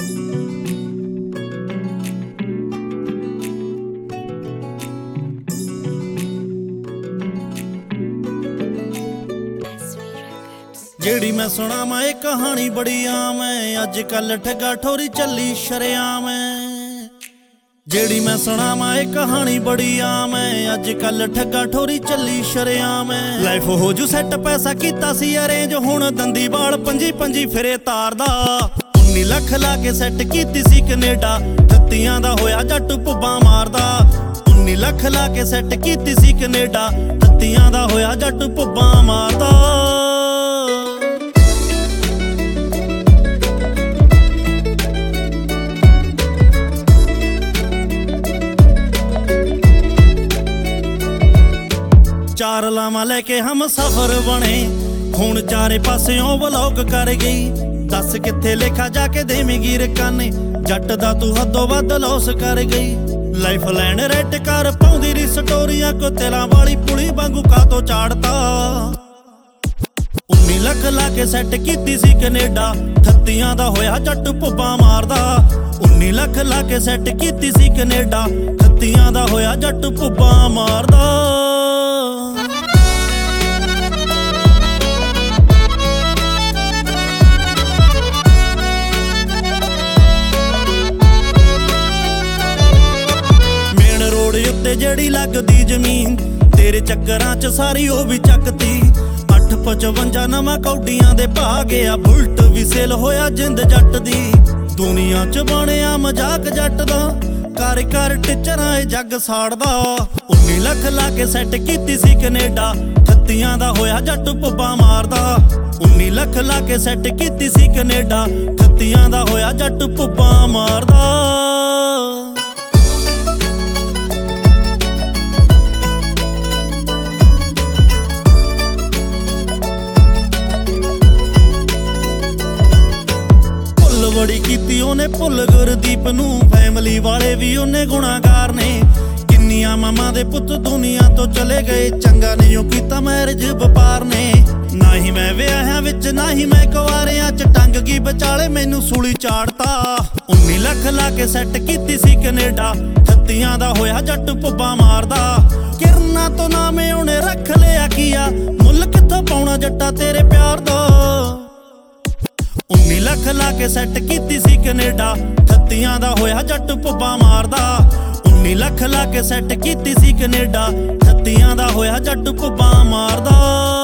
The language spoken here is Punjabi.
ਜਿਹੜੀ ਮੈਂ ਸੁਣਾਵਾਂ ਇਹ ਕਹਾਣੀ ਬੜੀ ਆਮ ਐ, ਅੱਜ ਕੱਲ ਠੱਗਾ ਠੋਰੀ ਚੱਲੀ ਸ਼ਰੇਆਮ ਐ। ਜਿਹੜੀ ਮੈਂ ਸੁਣਾਵਾਂ ਇਹ ਕਹਾਣੀ ਬੜੀ ਆਮ ਐ, ਅੱਜ ਕੱਲ ਠੱਗਾ ਠੋਰੀ ਚੱਲੀ ਸ਼ਰੇਆਮ ਐ। ਲਾਈਫ ਹੋ ਜੂ ਸੈੱਟ, ਪੈਸਾ ਕੀਤਾ ਸੀ ਅਰੇਂਜ, ਹੁਣ ਦੰਦੀ ਵਾਲ ਪੰਜੀ ਪੰਜੀ ਫਿਰੇ ਤਾਰਦਾ। 19 ਲੱਖ ਲਾ ਕੇ ਸੈੱਟ ਕੀਤੀ ਸੀ ਕੈਨੇਡਾ, ਠੱਤੀਆਂ ਦਾ ਹੋਇਆ ਜੱਟ ਭੁੱਬਾਂ ਮਾਰਦਾ। 19 ਲੱਖ ਲਾ ਕੇ ਸੈੱਟ ਕੀਤੀ ਸੀ ਕੈਨੇਡਾ, ਠੱਤੀਆਂ ਦਾ ਹੋਇਆ ਜੱਟ ਭੁੱਬਾਂ ਮਾਰਦਾ। ਚਾਰ ਲਾਵਾਂ ਲੈ ਕੇ ਹਮ ਸਫਰ ਬਣੇ, ਹੁਣ ਚਾਰੇ ਪਾਸਿਓਂ ਵਲੌਗ ਕਰ ਗਈ। ਦੱਸ ਕਿੱਥੇ ਲੇਖਾ ਜਾ ਕੇ ਦੇਵੇਂਗੀ ਰਕਾਨੇ, ਜੱਟ ਦਾ ਤੂੰ ਹੱਦੋਂ ਵੱਧ ਲੋਸ ਕਰ ਗਈ। ਲਾਈਫ ਲੈਣ ਰੈਡ ਕਰ ਪਾਉਂਦੀ ਰੀ ਸਟੋਰੀਆਂ, ਕੋ ਤੇਲਾਂ ਵਾਲੀ ਪੁਲੀ ਵਾਂਗੂ ਕਾਤੋਂ ਚਾੜਤਾ। 19 ਲੱਖ ਲਾ ਕੇ ਸੈੱਟ ਕੀਤੀ ਸੀ ਕੈਨੇਡਾ, ਠੱਤੀਆਂ ਦਾ ਹੋਇਆ ਜੱਟ ਭੁੱਬਾਂ ਮਾਰਦਾ। 19 ਲੱਖ ਲਾ ਕੇ ਸੈੱਟ ਕੀਤੀ ਸੀ ਕੈਨੇਡਾ, ਠੱਤੀਆਂ ਦਾ ਹੋਇਆ ਜੱਟ ਭੁੱਬਾਂ ਮਾਰਦਾ। ਉੱਤੇ ਜਿਹੜੀ ਲੱਗਦੀ ਜ਼ਮੀਨ, ਤੇਰੇ ਚੱਕਰਾਂ 'ਚ ਸਾਰੀ ਉਹ ਵੀ ਚੱਕਤੀ। 855 ਨਵਾਂ ਕੌਡੀਆਂ ਦੇ ਭਾ ਗਿਆ, ਬੁਲਟ ਵੀ ਸੇਲ ਹੋਇਆ ਜਿੰਦ ਜੱਟ ਦੀ। ਦੁਨੀਆ 'ਚ ਬਣਿਆ ਮਜ਼ਾਕ ਜੱਟ ਦਾ, ਕਰ ਕਰ ਟਿਚਰਾਂ ਇਹ ਜੱਗ ਸਾੜਦਾ। 19 ਲੱਖ ਲਾ ਕੇ ਸੈੱਟ ਕੀਤੀ ਸੀ ਕੈਨੇਡਾ, ਠੱਤੀਆਂ ਦਾ ਹੋਇਆ ਜੱਟ ਭੁੱਬਾਂ ਮਾਰਦਾ। 19 ਲੱਖ ਲਾ ਕੇ ਸੈੱਟ ਕੀਤੀ ਸੀ ਕੈਨੇਡਾ, ਠੱਤੀਆਂ ਦਾ ਹੋਇਆ ਜੱਟ ਭੁੱਬਾਂ ਮਾਰਦਾ। ਬੜੀ ਕੀਤੀ ਉਹਨੇ ਭੁੱਲ ਗੁਰਦੀਪ ਨੂੰ, ਫੈਮਲੀ ਵਾਲੇ ਵੀ ਉਹਨੇ ਗੁਨਾਹਗਾਰ ਨੇ। ਕਿੰਨੀਆਂ ਮਾਮਾ ਦੇ ਪੁੱਤ ਦੁਨੀਆ ਤੋਂ ਚਲੇ ਗਏ, ਚੰਗਾ ਨਹੀਂ ਉਹ ਕੀਤਾ ਮੈਰਿਜ ਵਪਾਰ ਨੇ। ਨਾ ਹੀ ਮੈਂ ਵਿਆਹਿਆਂ ਵਿੱਚ, ਨਾ ਹੀ ਮੈਂ ਕੁਆਰਿਆਂ 'ਚ ਟੰਗ ਗਈ ਵਿਚਾਲੇ, ਮੈਨੂੰ ਸੂਲੀ ਚਾੜਤਾ। 19 ਲੱਖ ਲਾ ਕੇ ਸੈੱਟ ਕੀਤੀ ਸੀ ਕੈਨੇਡਾ, ਠੱਤੀਆਂ ਦਾ ਹੋਇਆ ਜੱਟ ਭੁੱਬਾਂ ਮਾਰਦਾ। ਕਿਰਨਾਂ ਤੋਂ ਨਾਮੇ ਉਹਨੇ ਰੱਖ ਲਿਆ ਕੀਆ, ਮੁੱਲ ਕਿੱਥੋਂ ਪਾਉਣਾ ਜੱਟਾ ਤੇਰੇ ਪਿਆਰ ਦਾ। 19 ਲੱਖ ਲਾ ਕੇ ਸੈੱਟ ਕੀਤੀ ਸੀ ਕੈਨੇਡਾ, ਠੱਤੀਆਂ ਦਾ ਹੋਇਆ ਜੱਟ ਭੁੱਬਾਂ ਮਾਰਦਾ। 19 ਲੱਖ ਲਾ ਕੇ ਸੈੱਟ ਕੀਤੀ ਸੀ ਕੈਨੇਡਾ, ਠੱਤੀਆਂ ਦਾ ਹੋਇਆ ਜੱਟ ਭੁੱਬਾਂ ਮਾਰਦਾ।